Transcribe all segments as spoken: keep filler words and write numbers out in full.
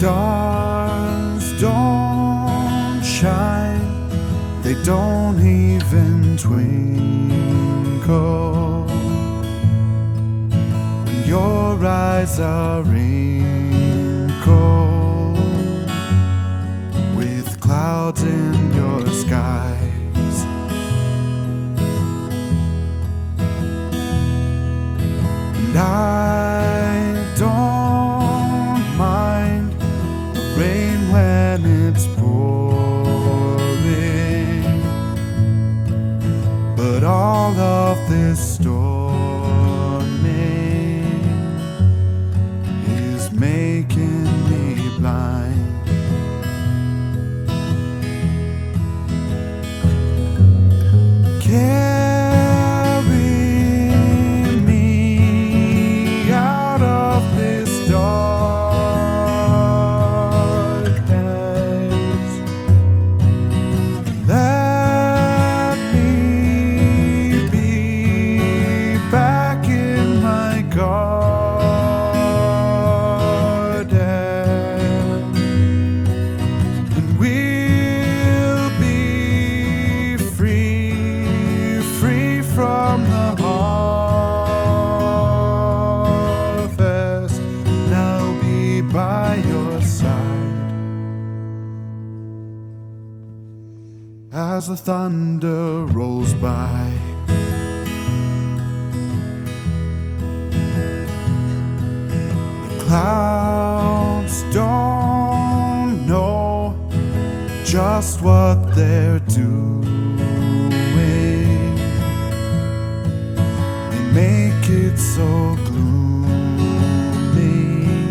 Stars don't shine, they don't even twinkle when your eyes are wrinkled with clouds in your skies. And I don't mind the rain when it's pouring, but all of this storming is making me blind. Carry me out of this darkness. Let me be back in my garden, and we'll be free, free from the harvest, and I'll be by your side as the thunder rolls by. The clouds don't know just what they're doing. They make it so gloomy,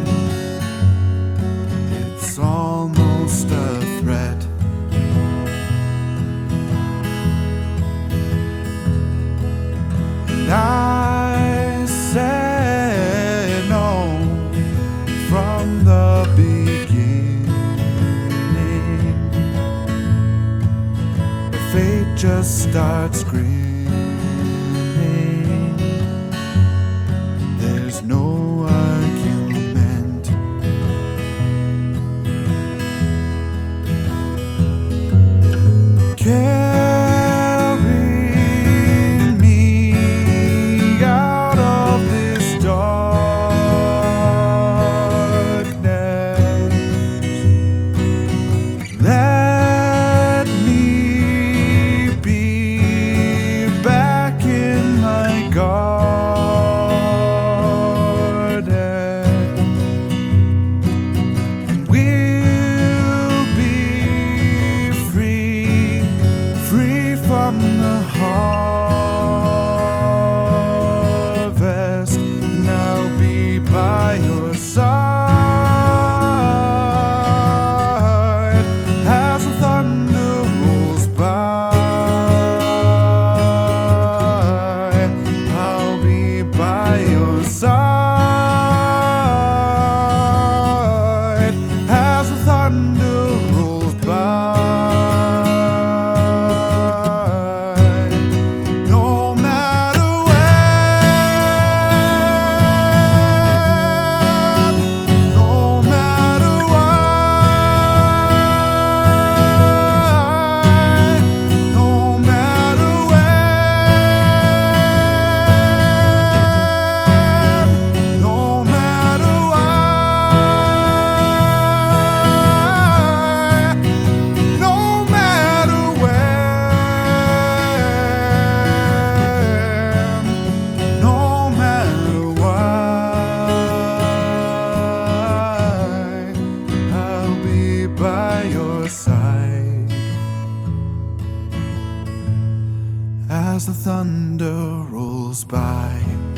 it's almost a threat. And I said no from the beginning, but fate just starts screaming. There's no argument. Carry me out of this darkness. Let me be back in my garden, and we'll be free, free from the harvest, and I'll be by your side as the thunder rolls by. I'll be by your side as the thunder rolls by. No matter when, no matter why, no matter when, no matter why, no matter when, no matter why, I'll be by your side as the thunder rolls by.